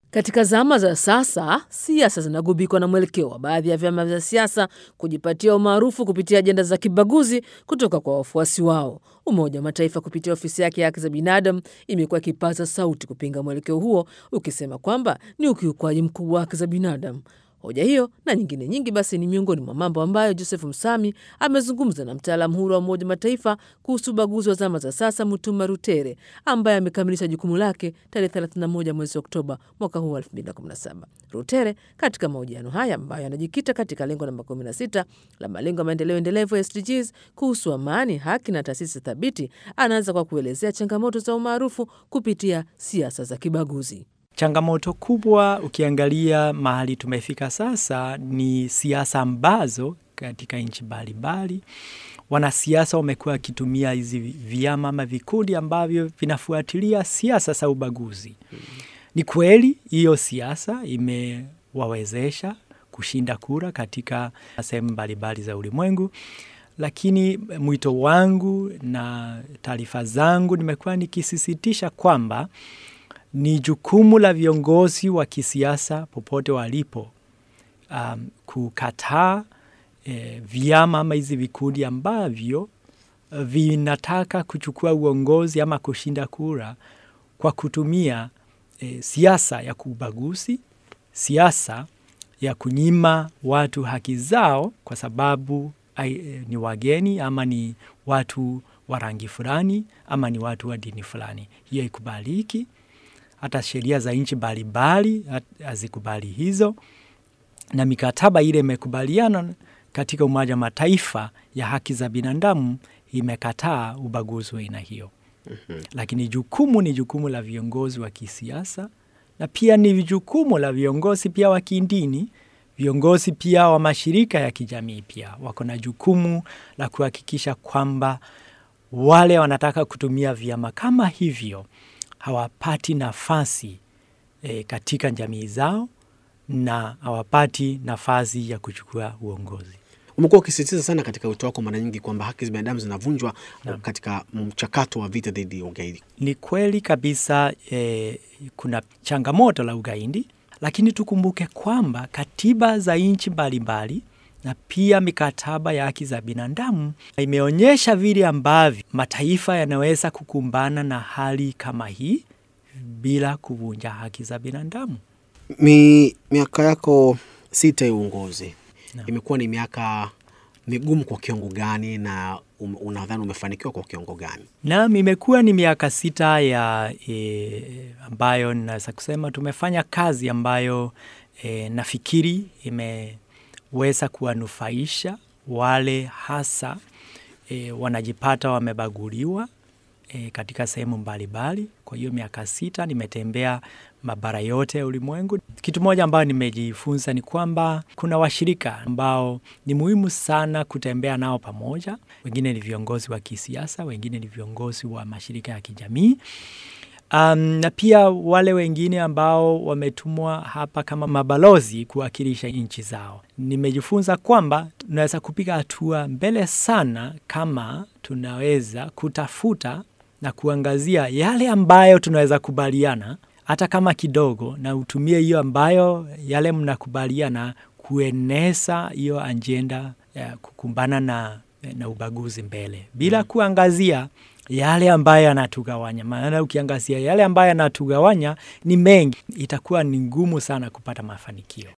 Katika zama za sasa, siasa zinagubikwa na mwelekeo wa baadhi ya vyama vya siasa kujipatia umaarufu kupitia ajenda za kibaguzi kutoka kwa wafuasi wao. Umoja wa Mataifa kupitia ofisi yake ya haki za binadamu imekuwa ikipaza sauti kupinga mwelekeo huo, ukisema kwamba ni ukiukwaji mkubwa wa haki za binadamu. Hoja hiyo na nyingine nyingi basi ni miongoni mwa mambo ambayo Joseph Msami amezungumza na mtaalamu huru wa Umoja wa Mataifa kuhusu ubaguzi wa zama za sasa, Mutuma Rutere, ambaye amekamilisha jukumu lake tarehe 31 mwezi Oktoba mwaka huu 2017. Rutere katika mahojiano haya ambayo yanajikita katika lengo namba 16 la malengo ya maendeleo endelevu SDGs kuhusu amani, haki na taasisi thabiti, anaanza kwa kuelezea changamoto za umaarufu kupitia siasa za kibaguzi. Changamoto kubwa ukiangalia mahali tumefika sasa ni siasa ambazo katika nchi mbalimbali wanasiasa wamekuwa wakitumia hizi vyama ama vikundi ambavyo vinafuatilia siasa za ubaguzi. Ni kweli hiyo siasa imewawezesha kushinda kura katika sehemu mbalimbali za ulimwengu, lakini mwito wangu na taarifa zangu nimekuwa nikisisitiza kwamba ni jukumu la viongozi wa kisiasa popote walipo kukataa vyama ama hizi vikundi ambavyo vinataka kuchukua uongozi ama kushinda kura kwa kutumia siasa ya kubaguzi, siasa ya kunyima watu haki zao kwa sababu ni wageni ama ni watu wa rangi fulani ama ni watu wa dini fulani. Hiyo ikubaliki. Hata sheria za nchi mbalimbali hazikubali hizo, na mikataba ile imekubaliana katika Umoja wa Mataifa ya haki za binadamu imekataa ubaguzi wa aina hiyo. Lakini ni jukumu la viongozi wa kisiasa, na pia ni jukumu la viongozi pia wa kidini, viongozi pia wa mashirika ya kijamii pia wako na jukumu la kuhakikisha kwamba wale wanataka kutumia vyama kama hivyo hawapati nafasi katika jamii zao na hawapati nafasi ya kuchukua uongozi. Umekuwa ukisisitiza sana katika wito wako mara nyingi kwamba haki za binadamu zinavunjwa katika mchakato wa vita dhidi ya ugaidi. Ni kweli kabisa, kuna changamoto la ugaidi, lakini tukumbuke kwamba katiba za nchi mbalimbali na pia mikataba ya haki za binadamu imeonyesha vile ambavyo mataifa yanaweza kukumbana na hali kama hii bila kuvunja haki za binadamu. Miaka yako 6 ya uongozi imekuwa ni miaka migumu kwa kiwango gani, na unadhani umefanikiwa kwa kiwango gani? Naam, imekuwa ni miaka 6 ya ambayo naweza kusema tumefanya kazi ambayo nafikiri imeweza kuwanufaisha wale hasa wanajipata wamebaguliwa katika sehemu mbalimbali. Kwa hiyo miaka 6 nimetembea mabara yote ya ulimwengu. Kitu moja ambayo nimejifunza ni kwamba kuna washirika ambao ni muhimu sana kutembea nao pamoja. Wengine ni viongozi wa kisiasa, wengine ni viongozi wa mashirika ya kijamii. Na pia wale wengine ambao wametumwa hapa kama mabalozi kuwakilisha nchi zao. Nimejifunza kwamba tunaweza kupiga hatua mbele sana kama tunaweza kutafuta na kuangazia yale ambayo tunaweza kubaliana hata kama kidogo, na utumie hiyo ambayo yale mnakubaliana kueneza hiyo ajenda ya kukumbana na ubaguzi mbele bila kuangazia yale ambayo yanatugawanya. Maana ukiangazia yale ambayo yanatugawanya ni mengi, itakuwa ni ngumu sana kupata mafanikio.